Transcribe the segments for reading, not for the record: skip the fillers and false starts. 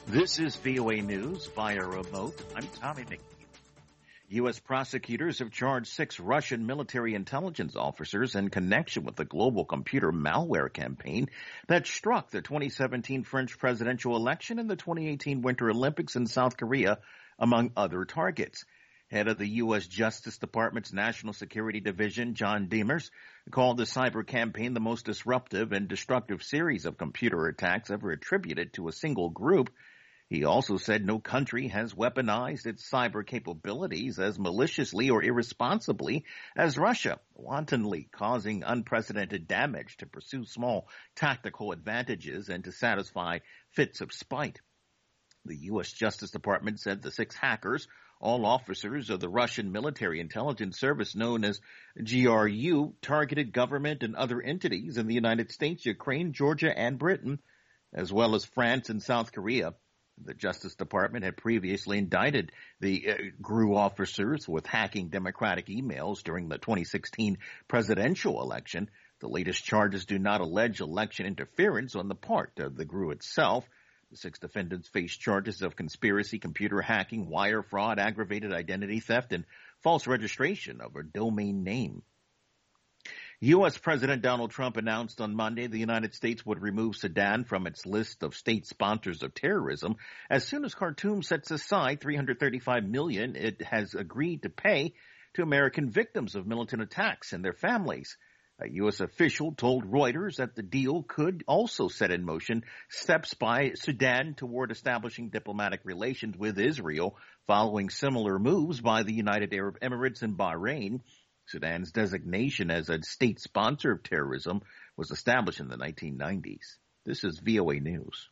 This is VOA News via remote. I'm Tommy McNeil. U.S. prosecutors have charged 6 Russian military intelligence officers in connection with the global computer malware campaign that struck the 2017 French presidential election and the 2018 Winter Olympics in South Korea, among other targets. Head of the U.S. Justice Department's National Security Division, John Demers, called the cyber campaign the most disruptive and destructive series of computer attacks ever attributed to a single group. He also said no country has weaponized its cyber capabilities as maliciously or irresponsibly as Russia, wantonly causing unprecedented damage to pursue small tactical advantages and to satisfy fits of spite. The U.S. Justice Department said the 6 hackers, all officers of the Russian military intelligence service known as GRU, targeted government and other entities in the United States, Ukraine, Georgia, and Britain, as well as France and South Korea. The Justice Department had previously indicted the GRU officers with hacking Democratic emails during the 2016 presidential election. The latest charges do not allege election interference on the part of the GRU itself. The 6 defendants face charges of conspiracy, computer hacking, wire fraud, aggravated identity theft, and false registration of a domain name. U.S. President Donald Trump announced on Monday the United States would remove Sudan from its list of state sponsors of terrorism as soon as Khartoum sets aside $335 million it has agreed to pay to American victims of militant attacks and their families. A U.S. official told Reuters that the deal could also set in motion steps by Sudan toward establishing diplomatic relations with Israel following similar moves by the United Arab Emirates and Bahrain. Sudan's designation as a state sponsor of terrorism was established in the 1990s. This is VOA News.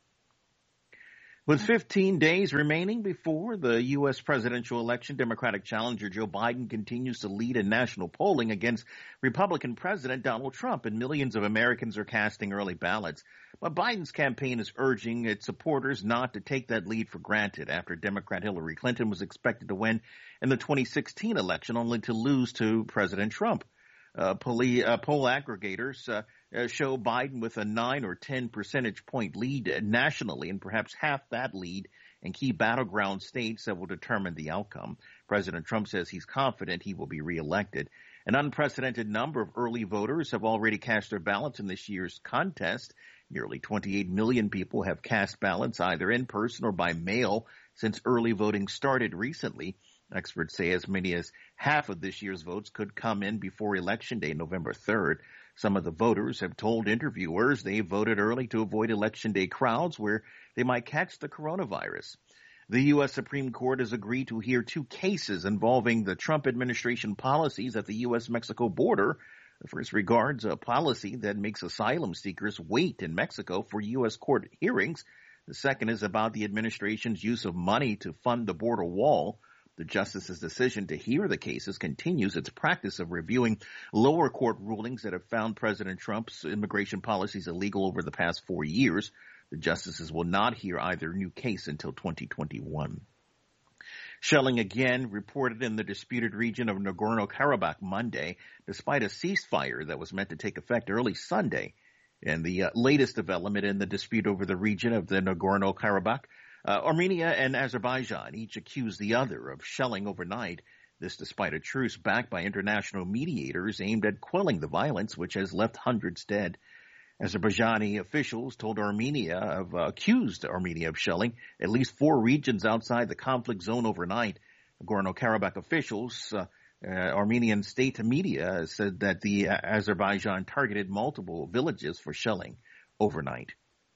With 15 days remaining before the U.S. presidential election, Democratic challenger Joe Biden continues to lead in national polling against Republican President Donald Trump, and millions of Americans are casting early ballots. But Biden's campaign is urging its supporters not to take that lead for granted after Democrat Hillary Clinton was expected to win in the 2016 election only to lose to President Trump. Poll aggregators show Biden with a 9 or 10 percentage point lead nationally and perhaps half that lead in key battleground states that will determine the outcome. President Trump says he's confident he will be reelected. An unprecedented number of early voters have already cast their ballots in this year's contest. Nearly 28 million people have cast ballots either in person or by mail since early voting started recently. Experts say as many as half of this year's votes could come in before Election Day, November 3rd. Some of the voters have told interviewers they voted early to avoid Election Day crowds where they might catch the coronavirus. The U.S. Supreme Court has agreed to hear 2 cases involving the Trump administration policies at the U.S.-Mexico border. The first regards a policy that makes asylum seekers wait in Mexico for U.S. court hearings. The second is about the administration's use of money to fund the border wall. The justice's decision to hear the cases continues its practice of reviewing lower court rulings that have found President Trump's immigration policies illegal over the past 4 years. The justices will not hear either new case until 2021. Shelling again reported in the disputed region of Nagorno-Karabakh Monday, despite a ceasefire that was meant to take effect early Sunday. And the latest development in the dispute over the region of the Nagorno-Karabakh, Armenia and Azerbaijan each accused the other of shelling overnight. This despite a truce backed by international mediators aimed at quelling the violence, which has left hundreds dead. Azerbaijani officials told accused Armenia of shelling at least 4 regions outside the conflict zone overnight. Nagorno-Karabakh officials, Armenian state media said that the Azerbaijan targeted multiple villages for shelling overnight.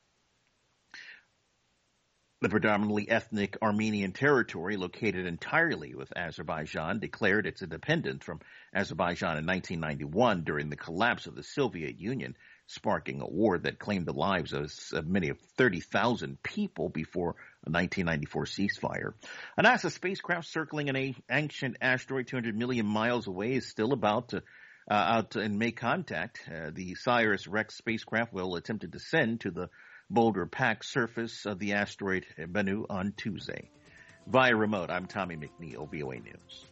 The predominantly ethnic Armenian territory, located entirely with Azerbaijan, declared its independence from Azerbaijan in 1991 during the collapse of the Soviet Union, sparking a war that claimed the lives of many of 30,000 people before a 1994 ceasefire. A NASA spacecraft circling an ancient asteroid 200 million miles away is still about to out and make contact. The OSIRIS-REx spacecraft will attempt to descend to the boulder-packed surface of the asteroid Bennu on Tuesday. Via remote, I'm Tommy McNeil, VOA News.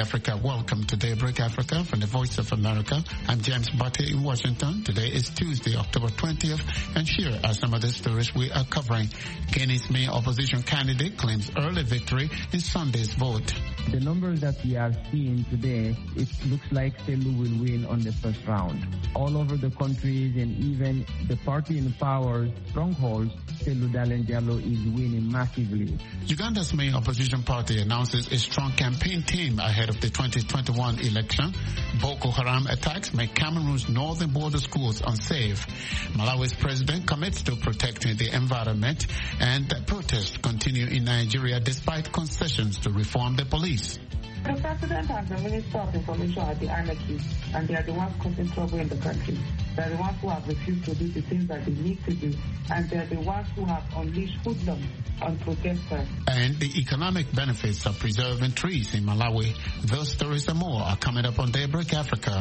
Africa. Welcome to Daybreak Africa from the Voice of America. I'm James Butte in Washington. Today is Tuesday, October 20th, and here are some of the stories we are covering. Guinea's main opposition candidate claims early victory in Sunday's vote. The numbers that we are seeing today, it looks like Selou will win on the first round. All over the countries and even the party in power strongholds, Selou Dalein Diallo is winning massively. Uganda's main opposition party announces a strong campaign team ahead of the 2021 election. Boko Haram attacks make Cameroon's northern border schools unsafe. Malawi's president commits to protecting the environment, and protests continue in Nigeria despite concessions to reform the police. The president and the Minister of Information are the anarchists, and they are the ones causing trouble in the country. They are the ones who have refused to do the things that they need to do, and they are the ones who have unleashed hoodlums on protesters. And the economic benefits of preserving trees in Malawi. Those stories and more are coming up on Daybreak Africa.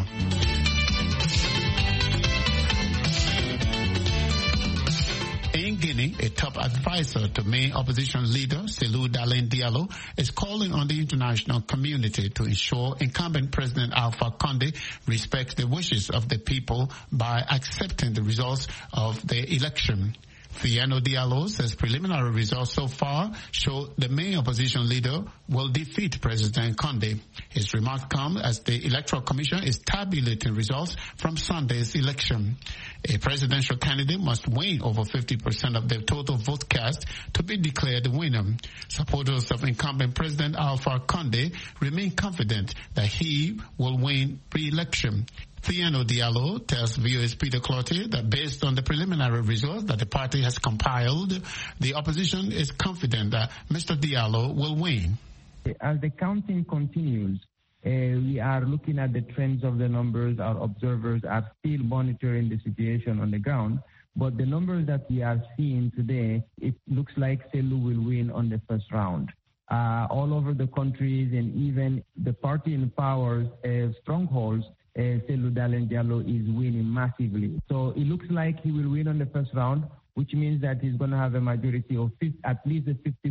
In Guinea, a top advisor to main opposition leader Selou Dalein Diallo is calling on the international community to ensure incumbent President Alpha Condé respects the wishes of the people by accepting the results of the election. Fiano Diallo says preliminary results so far show the main opposition leader will defeat President Condé. His remarks come as the Electoral Commission is tabulating results from Sunday's election. A presidential candidate must win over 50% of the total vote cast to be declared the winner. Supporters of incumbent President Alpha Condé remain confident that he will win re-election. Fiano Diallo tells VOA's Peter Cloutier that based on the preliminary results that the party has compiled, the opposition is confident that Mr. Diallo will win. As the counting continues, we are looking at the trends of the numbers. Our observers are still monitoring the situation on the ground. But the numbers that we are seeing today, it looks like Selou will win on the first round. All over the countries and even the party in power strongholds, Selou Dalein Diallo is winning massively. So it looks like he will win on the first round, which means that he's going to have a majority of at least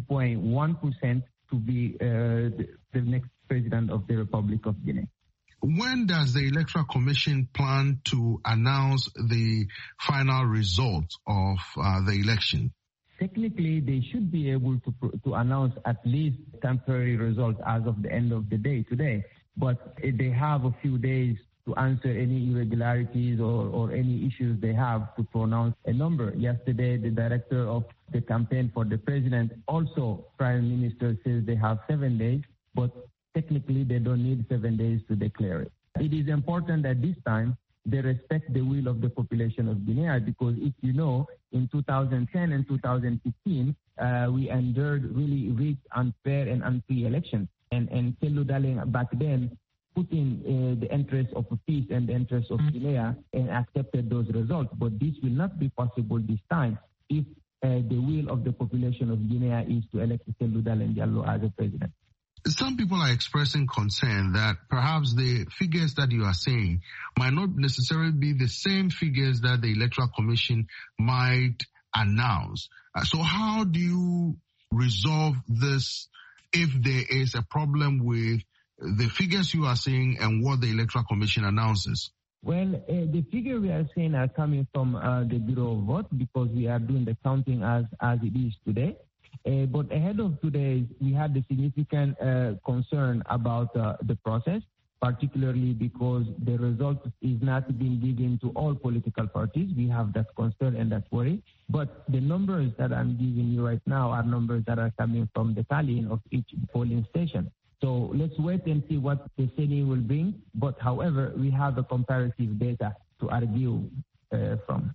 50.1% to be the next president of the Republic of Guinea. When does the Electoral Commission plan to announce the final results of the election? Technically, they should be able to announce at least temporary results as of the end of the day today. But they have a few days to answer any irregularities or any issues they have to pronounce a number. Yesterday, the director of the campaign for the president, also Prime Minister, says they have 7 days, but technically they don't need 7 days to declare it. It is important that this time they respect the will of the population of Guinea, because if you know, in 2010 and 2015, we endured really rich, unfair and unfree elections. And Selou Dalein back then put in the interests of peace and the interests of Guinea and accepted those results. But this will not be possible this time if the will of the population of Guinea is to elect Selou Dalein Diallo as a president. Some people are expressing concern that perhaps the figures that you are saying might not necessarily be the same figures that the Electoral Commission might announce. So how do you resolve this if there is a problem with the figures you are saying and what the Electoral Commission announces? Well, the figures we are saying are coming from the Bureau of Vote, because we are doing the counting as it is today. But ahead of today, we had the significant concern about the process, particularly because the result is not being given to all political parties. We have that concern and that worry. But the numbers that I'm giving you right now are numbers that are coming from the tallying of each polling station. So let's wait and see what the CENI will bring. But however, we have a comparative data to argue from.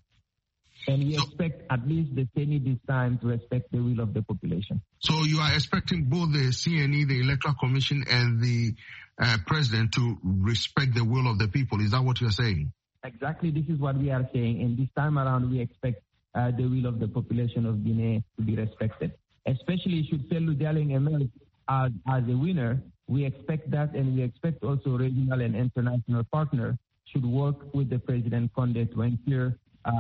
And we expect at least the CENI this time to respect the will of the population. So you are expecting both the CNE, the Electoral Commission, and the President to respect the will of the people. Is that what you're saying? Exactly. This is what we are saying. And this time around, we expect the will of the population of Guinea to be respected. Especially should Selou Dalein emerge as a winner, we expect that, and we expect also regional and international partners should work with the President Condé to ensure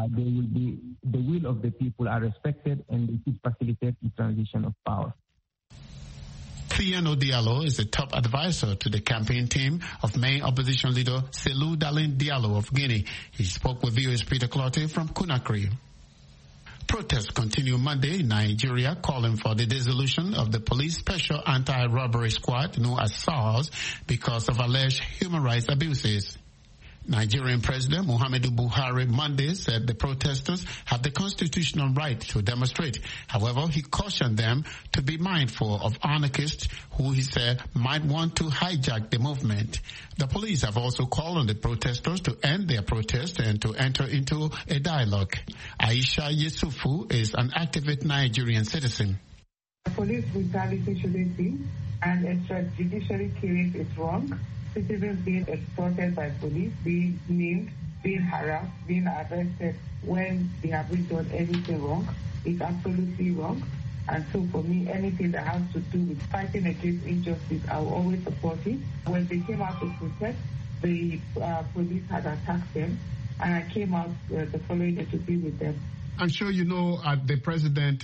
the will of the people are respected and they should facilitate the transition of power. Thieno Diallo is the top advisor to the campaign team of main opposition leader Selou Dalin Diallo of Guinea. He spoke with VOA's Peter Clottey from Conakry. Protests continue Monday in Nigeria, calling for the dissolution of the Police Special Anti-Robbery Squad, known as SARS, because of alleged human rights abuses. Nigerian President Muhammadu Buhari Monday said the protesters have the constitutional right to demonstrate. However, he cautioned them to be mindful of anarchists who he said might want to hijack the movement. The police have also called on the protesters to end their protest and to enter into a dialogue. Aisha Yesufu is an active Nigerian citizen. Police brutality shouldn't be, and extrajudiciary killing is wrong. Citizens being extorted by police, being named, being harassed, being arrested when they haven't done anything wrong is absolutely wrong. And so for me, anything that has to do with fighting against injustice, I will always support it. When they came out to protest, the police had attacked them, and I came out the following day to be with them. I'm sure you know the President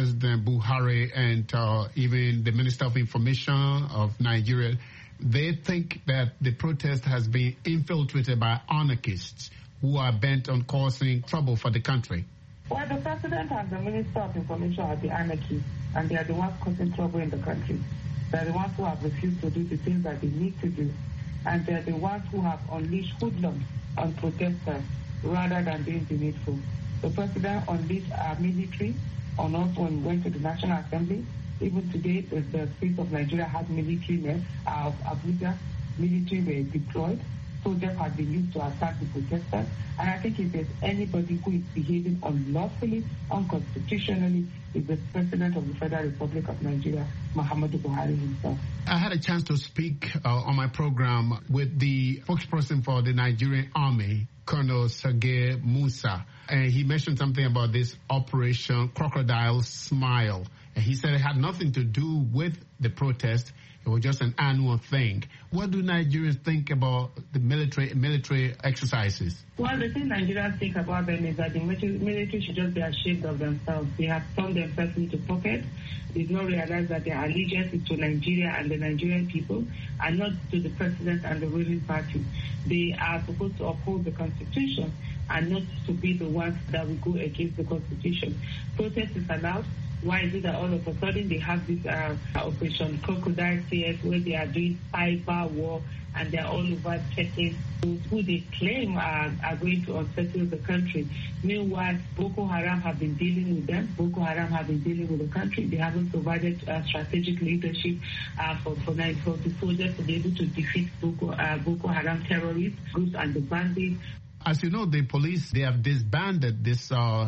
Buhari, and even the Minister of Information of Nigeria, they think that the protest has been infiltrated by anarchists who are bent on causing trouble for the country. Well, the President and the Minister of Information are the anarchists, and they are the ones causing trouble in the country. They are the ones who have refused to do the things that they need to do, and they are the ones who have unleashed hoodlums on protesters rather than doing the needful. The President unleashed our military on us when we went to the National Assembly. Even today, the state of Nigeria has military men of Abuja. Military were deployed. Soldiers have been used to attack the protesters. And I think if there's anybody who is behaving unlawfully, unconstitutionally, is the President of the Federal Republic of Nigeria, Muhammadu Buhari himself. I had a chance to speak on my program with the spokesperson for the Nigerian Army, Colonel Sergei Musa. And he mentioned something about this Operation Crocodile Smile. And he said it had nothing to do with the protest. It was just an annual thing. What do Nigerians think about the military exercises? Well, the thing Nigerians think about them is that the military should just be ashamed of themselves. They have turned themselves into puppets. They do not realize that their allegiance is to Nigeria and the Nigerian people, and not to the president and the ruling party. They are supposed to uphold the Constitution and not to be the ones that will go against the Constitution. Protest is allowed. Why is it that all of a sudden they have this Operation Crocodile CS where they are doing cyber war and they're all over checking who they claim are going to unsettle the country? Meanwhile, Boko Haram have been dealing with them. Boko Haram have been dealing with the country. They haven't provided strategic leadership for the soldiers to be able to defeat Boko Haram terrorist groups and the bandits. As you know, the police, they have disbanded this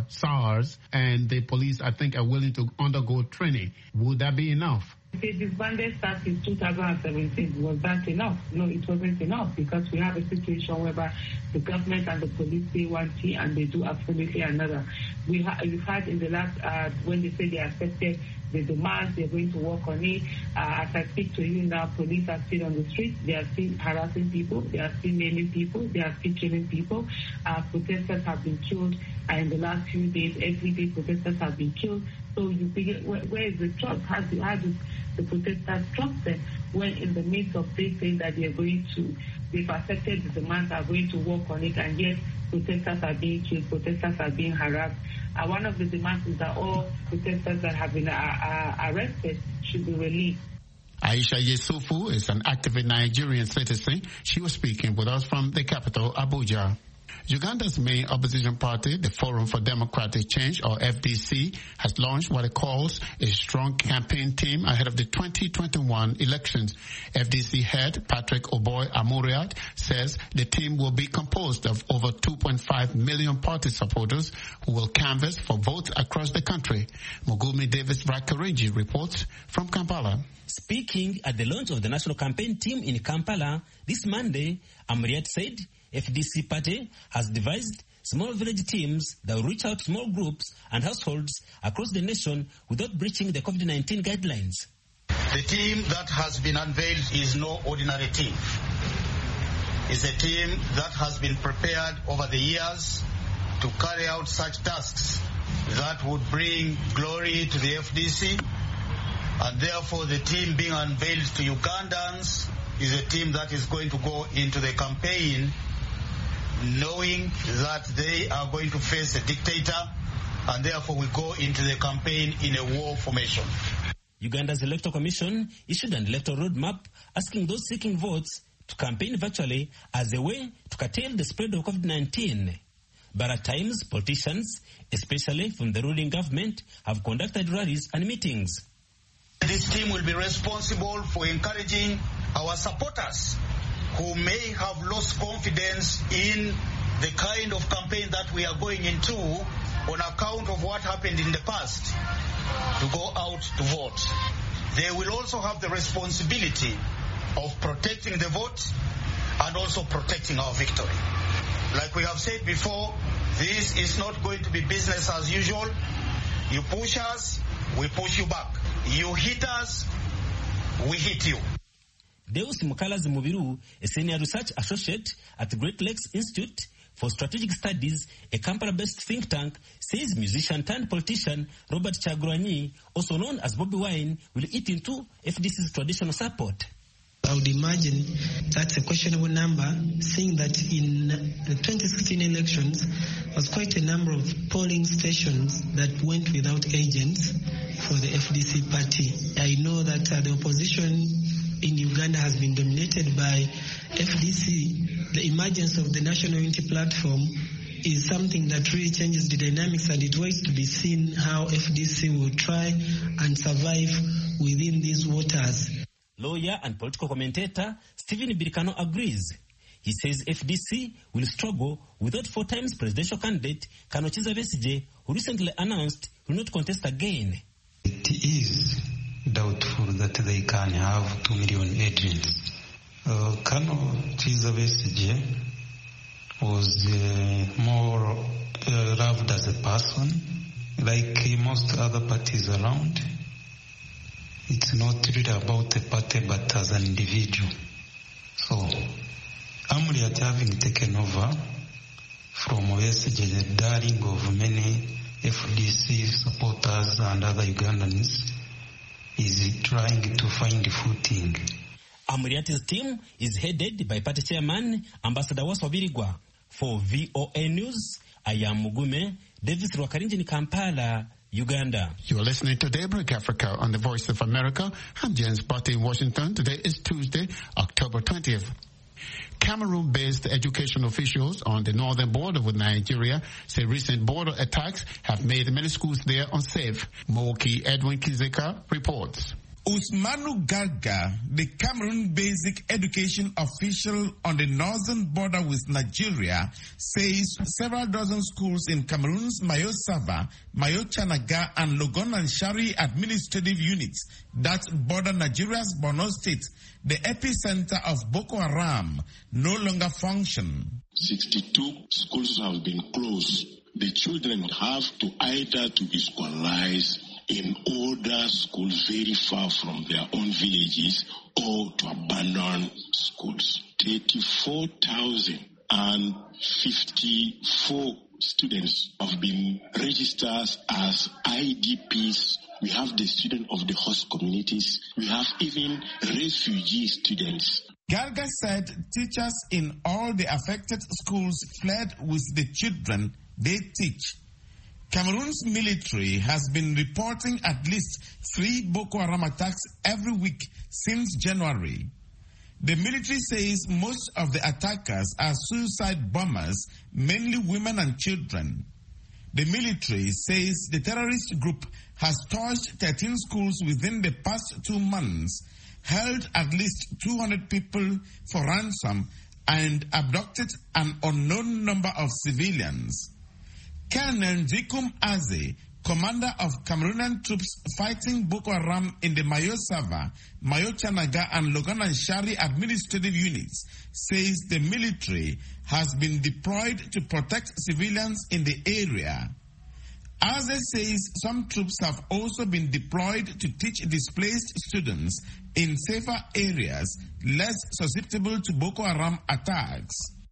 SARS, and the police, I think, are willing to undergo training. Would that be enough? They disbanded SARS in 2017. Was that enough? No, it wasn't enough, because we have a situation whereby the government and the police say one thing and they do absolutely another. We've had in the last, when they say they accepted the demands, they're going to work on it. As I speak to you now, police are still on the streets. They are still harassing people. They are still maiming people. They are still killing people. Protesters have been killed in the last few days. Every day protesters have been killed. So you figure, where is the trust? How do the protesters trust them when in the midst of they saying that they've accepted the demands, are going to work on it, and yet protesters are being killed, protesters are being harassed. One of the demands is that all protesters that have been arrested should be released. Aisha Yesufu is an active Nigerian citizen. She was speaking with us from the capital, Abuja. Uganda's main opposition party, the Forum for Democratic Change, or FDC, has launched what it calls a strong campaign team ahead of the 2021 elections. FDC head Patrick Oboy Amuriat says the team will be composed of over 2.5 million party supporters who will canvass for votes across the country. Mogumi Davis Rakarinji reports from Kampala. Speaking at the launch of the national campaign team in Kampala this Monday, Amuriat said FDC party has devised small village teams that will reach out to small groups and households across the nation without breaching the COVID-19 guidelines. The team that has been unveiled is no ordinary team. It's a team that has been prepared over the years to carry out such tasks that would bring glory to the FDC And therefore, the team being unveiled to Ugandans is a team that is going to go into the campaign knowing that they are going to face a dictator, and therefore we go into the campaign in a war formation. Uganda's Electoral Commission issued an electoral roadmap asking those seeking votes to campaign virtually as a way to curtail the spread of COVID-19. But at times, politicians, especially from the ruling government, have conducted rallies and meetings. This team will be responsible for encouraging our supporters who may have lost confidence in the kind of campaign that we are going into on account of what happened in the past to go out to vote. They will also have the responsibility of protecting the vote and also protecting our victory. Like we have said before, this is not going to be business as usual. You push us, we push you back. You hit us, we hit you. Deus Mukalazi Mubiru, a senior research associate at the Great Lakes Institute for Strategic Studies, a Kampala-based think tank, says musician turned politician Robert Kyagulanyi, also known as Bobi Wine, will eat into FDC's traditional support. I would imagine that's a questionable number, seeing that in the 2016 elections was quite a number of polling stations that went without agents for the FDC party. I know that the opposition in Uganda has been dominated by FDC. The emergence of the National Unity Platform is something that really changes the dynamics, and it waits to be seen how FDC will try and survive within these waters. Lawyer and political commentator Stephen Birkano agrees. He says FDC will struggle without 4 times presidential candidate Kano Kizza Besigye, who recently announced he will not contest again. It is doubtful that they can have 2 million agents. Kano Kizza Besigye was more loved as a person, like most other parties around. It's not really about the party, but as an individual. So, Amuriat having taken over from Besigye, the darling of many FDC supporters and other Ugandans, is trying to find footing. Amuriat's team is headed by party chairman Ambassador Waswabirigwa. For VOA News, I am Mugume, Davis Rwakarinji in Kampala, Uganda. You are listening to Daybreak Africa on the Voice of America. I'm James Barty in Washington. Today is Tuesday, October 20th. Cameroon-based education officials on the northern border with Nigeria say recent border attacks have made many schools there unsafe. Moki Edwin Kizeka reports. Usmanu Garga, the Cameroon basic education official on the northern border with Nigeria, says several dozen schools in Cameroon's Mayo-Sava, Mayo-Chanaga and Logon-Shari administrative units that border Nigeria's Borno State, the epicenter of Boko Haram, no longer function. 62 schools have been closed. The children have to either to be scholarized in older schools very far from their own villages or to abandon schools. 34,054 students have been registered as IDPs. We have the students of the host communities. We have even refugee students. Garga said teachers in all the affected schools fled with the children they teach. Cameroon's military has been reporting at least 3 Boko Haram attacks every week since January. The military says most of the attackers are suicide bombers, mainly women and children. The military says the terrorist group has torched 13 schools within the past 2 months, held at least 200 people for ransom, and abducted an unknown number of civilians. Colonel Zikum Aze, commander of Cameroonian troops fighting Boko Haram in the Mayo-Sava, Mayo-Chanaga and Logon-Shari administrative units, says the military has been deployed to protect civilians in the area. Aze says some troops have also been deployed to teach displaced students in safer areas less susceptible to Boko Haram attacks.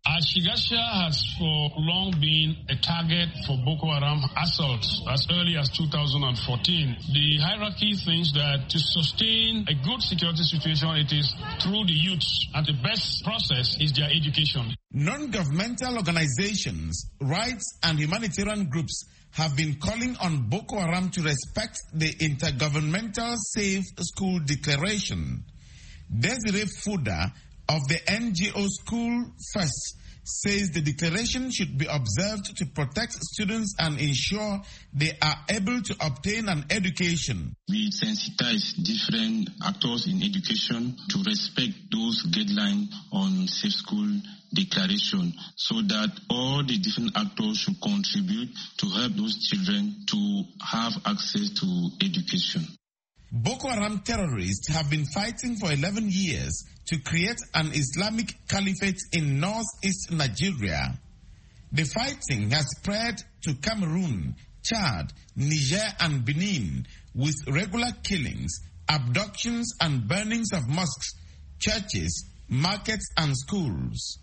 Ashigasha has for long been a target for Boko Haram assaults as early as 2014. The hierarchy thinks that to sustain a good security situation, it is through the youth, and the best process is their education. Non-governmental organizations, rights and humanitarian groups have been calling on Boko Haram to respect the Intergovernmental Safe School Declaration. Desiree Fuda of the NGO School First says the declaration should be observed to protect students and ensure they are able to obtain an education. We sensitize different actors in education to respect those guidelines on Safe School Declaration so that all the different actors should contribute to help those children to have access to education. Boko Haram terrorists have been fighting for 11 years to create an Islamic caliphate in northeast Nigeria. The fighting has spread to Cameroon, Chad, Niger and Benin with regular killings, abductions and burnings of mosques, churches, markets and schools.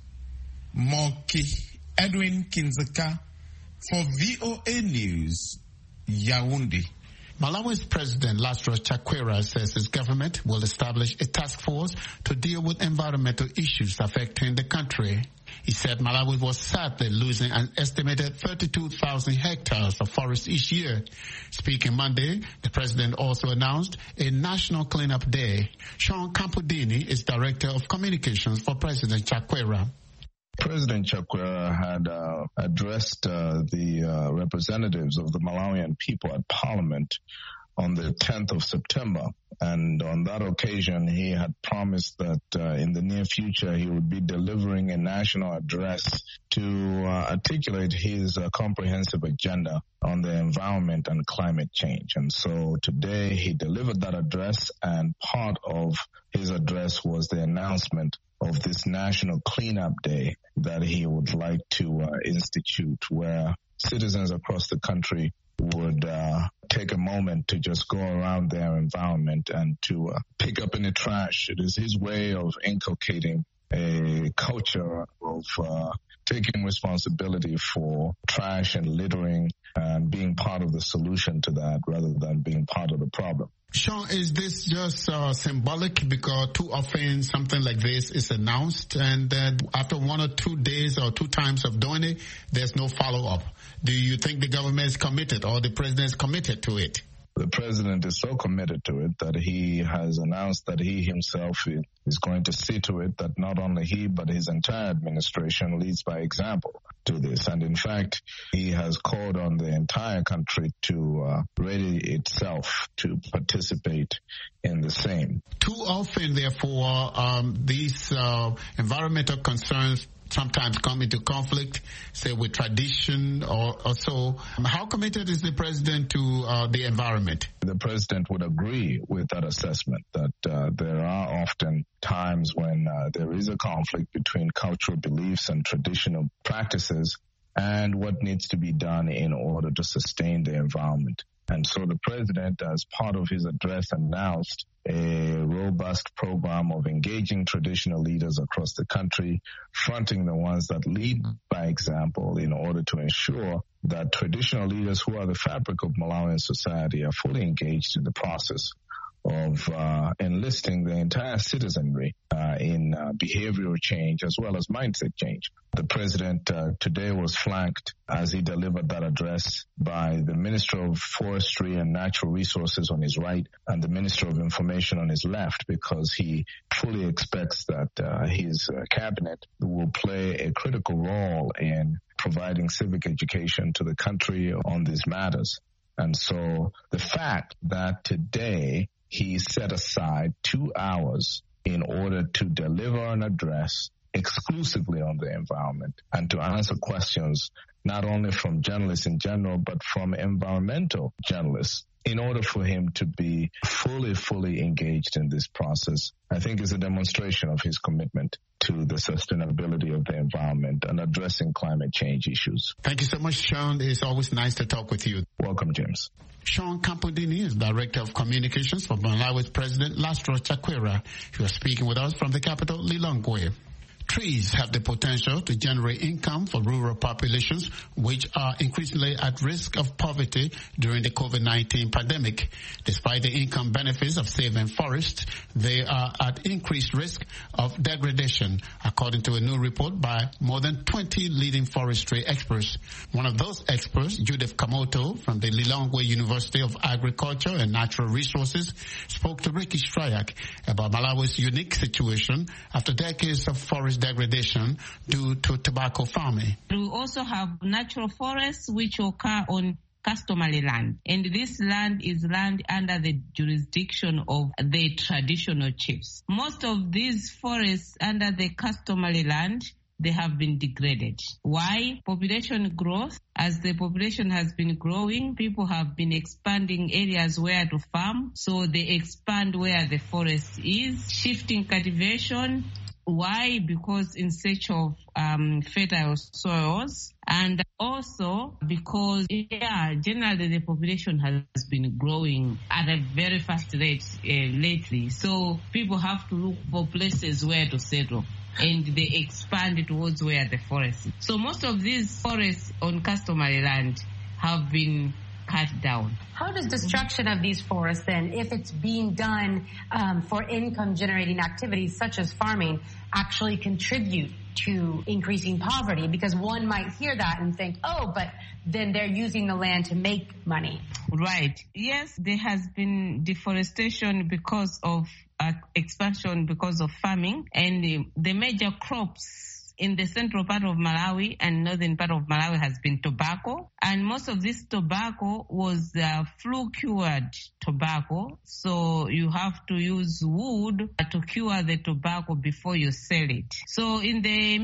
Moki Edwin Kinzeka for VOA News, Yaoundé. Malawi's President Lazarus Chakwera says his government will establish a task force to deal with environmental issues affecting the country. He said Malawi was sadly losing an estimated 32,000 hectares of forest each year. Speaking Monday, the president also announced a national cleanup day. Sean Campodini is Director of Communications for President Chakwera. President Chakwera had addressed the representatives of the Malawian people at Parliament on the 10th of September. And on that occasion, he had promised that in the near future, he would be delivering a national address to articulate his comprehensive agenda on the environment and climate change. And so today he delivered that address, and part of his address was the announcement of this National Cleanup Day that he would like to institute, where citizens across the country would take a moment to just go around their environment and to pick up any trash. It is his way of inculcating a culture of taking responsibility for trash and littering and being part of the solution to that rather than being part of the problem. Sean, is this just symbolic because too often something like this is announced and after 1 or 2 days or 2 times of doing it, there's no follow-up? Do you think the government is committed or the president is committed to it? The president is so committed to it that he has announced that he himself is going to see to it that not only he but his entire administration leads by example to this. And in fact, he has called on the entire country to ready itself to participate in the same. Too often, therefore, these environmental concerns sometimes come into conflict, say with tradition or so. How committed is the president to the environment? The president would agree with that assessment that there are often times when there is a conflict between cultural beliefs and traditional practices and what needs to be done in order to sustain the environment. And so the president, as part of his address, announced a robust program of engaging traditional leaders across the country, fronting the ones that lead by example in order to ensure that traditional leaders who are the fabric of Malawian society are fully engaged in the process of enlisting the entire citizenry in behavioral change as well as mindset change. The president today was flanked as he delivered that address by the Minister of Forestry and Natural Resources on his right and the Minister of Information on his left, because he fully expects that his cabinet will play a critical role in providing civic education to the country on these matters. And so the fact that today he set aside 2 hours in order to deliver an address exclusively on the environment and to answer questions not only from journalists in general, but from environmental journalists in order for him to be fully engaged in this process, I think is a demonstration of his commitment to the sustainability of the environment and addressing climate change issues. Thank you so much, Sean. It's always nice to talk with you. Welcome, James. Sean Campodini is Director of Communications for Malawi's President Lazarus Chakwera. He was speaking with us from the capital, Lilongwe. trees have the potential to generate income for rural populations, which are increasingly at risk of poverty during the COVID-19 pandemic. Despite the income benefits of saving forests, they are at increased risk of degradation, according to a new report by more than 20 leading forestry experts. One of those experts, Judith Kamoto from the Lilongwe University of Agriculture and Natural Resources, spoke to Ricky Strayak about Malawi's unique situation after decades of forest degradation due to tobacco farming. We also have natural forests which occur on customary land, and this land is land under the jurisdiction of the traditional chiefs. Most of these forests under the customary land, they have been degraded. Why? Population growth. As the population has been growing, people have been expanding areas where to farm, so they expand where the forest is. Shifting cultivation. Why? Because in search of fertile soils, and also because, generally the population has been growing at a very fast rate lately. So people have to look for places where to settle, and they expand towards where the forest is. So most of these forests on customary land have been cut down. How does destruction of these forests then, if it's being done for income-generating activities such as farming, actually contribute to increasing poverty? Because one might hear that and think, oh, but then they're using the land to make money. Right. Yes, there has been deforestation because of expansion, because of farming, and the major crops in the central part of Malawi and northern part of Malawi has been tobacco. And most of this tobacco was flue-cured tobacco. So you have to use wood to cure the tobacco before you sell it. So in the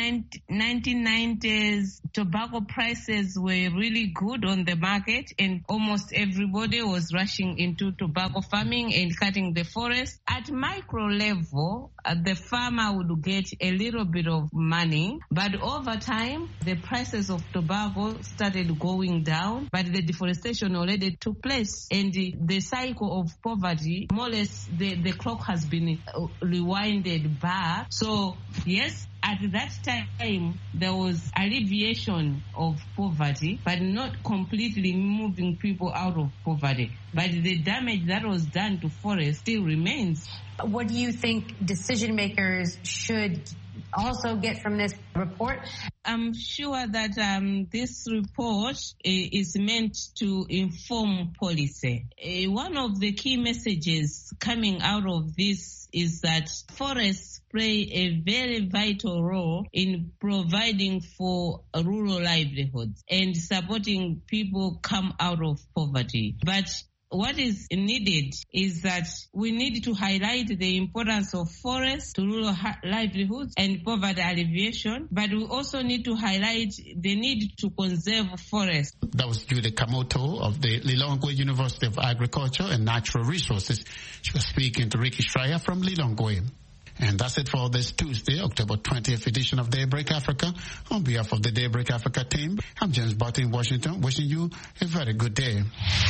mid-1990s, tobacco prices were really good on the market, and almost everybody was rushing into tobacco farming and cutting the forest. At micro level, the farmer would get a little bit of money, but over time, the prices of tobacco started going down, but the deforestation already took place, and the cycle of poverty, more or less, the clock has been rewinded back. So, yes, at that time, there was alleviation of poverty, but not completely moving people out of poverty. But the damage that was done to forests still remains. What do you think decision makers should also get from this report? I'm sure that this report is meant to inform policy. One of the key messages coming out of this is that forests play a very vital role in providing for rural livelihoods and supporting people come out of poverty. But what is needed is that we need to highlight the importance of forests to rural livelihoods and poverty alleviation, but we also need to highlight the need to conserve forests. That was Judith Kamoto of the Lilongwe University of Agriculture and Natural Resources. She was speaking to Ricky Straya from Lilongwe. And that's it for this Tuesday, October 20th edition of Daybreak Africa. On behalf of the Daybreak Africa team, I'm James Barton in Washington, wishing you a very good day.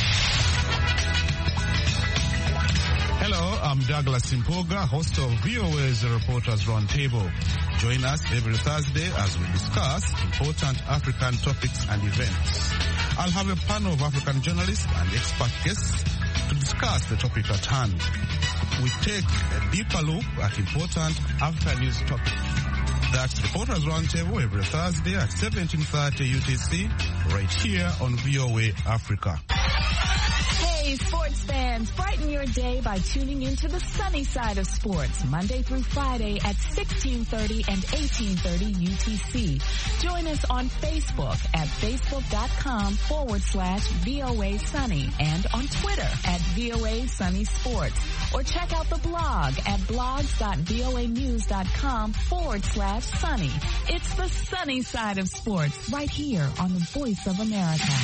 Hello, I'm Douglas Impoga, host of VOA's Reporters Roundtable. Join us every Thursday as we discuss important African topics and events. I'll have a panel of African journalists and expert guests to discuss the topic at hand. We take a deeper look at important African news topics. That's Reporters Roundtable every Thursday at 17:30 UTC, right here on VOA Africa. Hey, sports fans, brighten your day by tuning into the sunny side of sports, Monday through Friday at 16:30 and 18:30 UTC. Join us on Facebook at facebook.com/VOA Sunny and on Twitter at VOA Sunny Sports. Or check out the blog at blogs.voanews.com/sunny. It's the sunny side of sports right here on the Voice of America.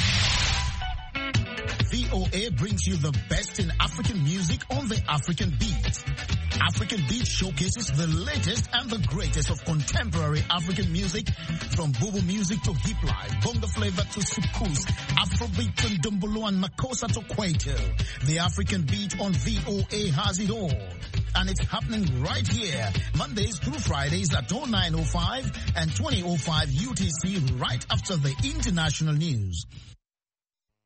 VOA brings you the best in African music on the African Beat. African Beat showcases the latest and the greatest of contemporary African music, from Bobo music to hip life, bongo flavor to soukous, Afrobeat to Ndombolo and Makossa to Kwaito. The African Beat on VOA has it all. and it's happening right here, Mondays through Fridays at 09:05 and 20:05 UTC, right after the international news.